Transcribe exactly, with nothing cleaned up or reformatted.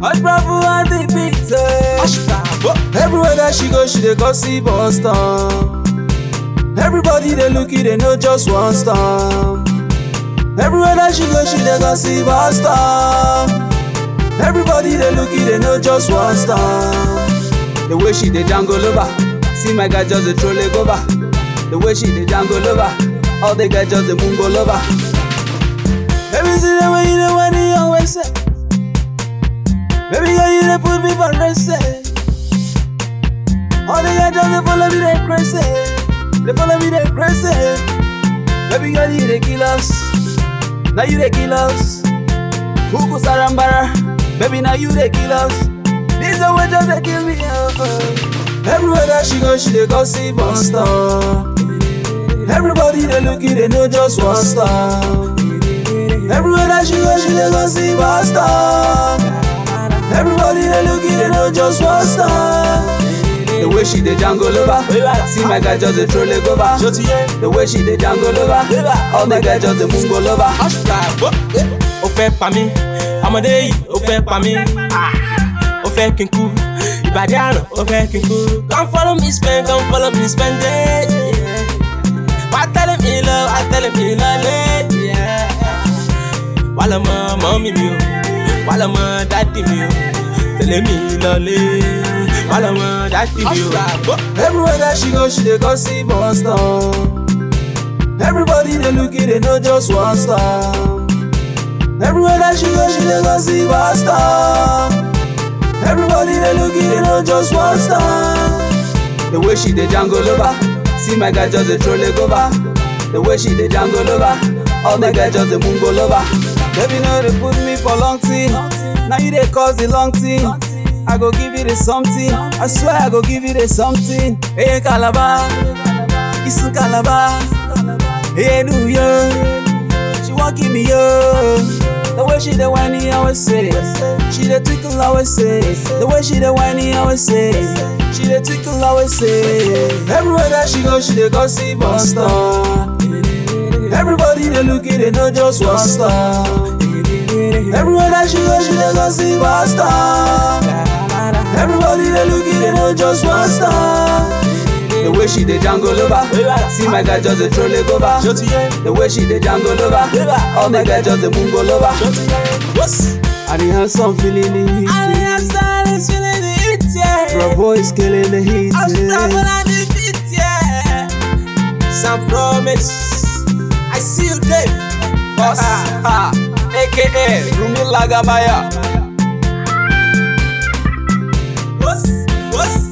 Hush Bravo and the beat. Everywhere that she go, she dey go see Boston. Everybody they look it, they know just one storm. Everywhere that she go, she dey go see Boston. Everybody they look it, they know just one storm. The way she dey jangle over, see my guy just dey throw leg over. The way she dey jangle over, all the guys just dey mungo over. Baby, see the way you dey when you always say, baby girl, you dey put me for rest. All the guys just dey follow me, they crazy. They follow me, they crazy. Baby girl, you dey kill us. Now you dey kill us. Huku Sarambara, baby, now you dey kill us. This the way just dey kill me. Oh. Everywhere that she go, she dey go see Boston. Everybody they look it, they know just one star. Everywhere that she go, she dey go see Boston. Everybody they look it, they know just one star. The way she dey jangle over, see my guy just dey throw leg over. The way she dey jangle over, all my guys just dey mungo over. Ó fẹ́ pa mí, ọmọdé yìí ó fẹ́ pa mí. Ó fẹ́ kí n kú, ìbàdí àná ó fẹ́ kí n kú. Come follow me spend, come follow me spend it. Wá tẹ́lẹ̀ mi lọ, wá tẹ́lẹ̀ mi lọlé. Wá lọ mọ mọ́mì mi o, wá lọ mọ dádì mi o, tẹ̀lé mi lọlé. Wá lọ mọ dádì mi o. Everywhere that she go, she dey go see Boston. Everybody they look it, they know just one star. Everywhere that she go, she dey go see Boston. Everybody they look it, they know just one star. The way she dey jangle over, see my guy just dey throw leg over. The way she dey jangle over, all my guys just dey mungo over. Baby, no they put me for long thing. Now you dey cause the long thing. I go give you the something. I swear I go give you the something. Hey Calabar, it's in Calabar. Hey New York, she won't give me yo. The way she dey whiny, I always say. She dey twinkle, I always say. The way she dey whiny, I always say. She dey twinkle, I always say. Everywhere that she go, she dey go see Boston. Everybody they look it, they know just one star. Everywhere that she go, she dey go see Boston. Everybody they look it, they know just one star. The way she dey jangle over, see my guy just dey throw leg over. The way she dey jangle over, all my guys just dey mungo over. I dey have some feeling the heat. I dey have silence feeling the heat, yeah. Bravo is killing the heat, I'm yeah. struggling on the beat, yeah. Some promise, I see you, Dave. Boss, ha, A K A Rumi Lagabaya. What's, what's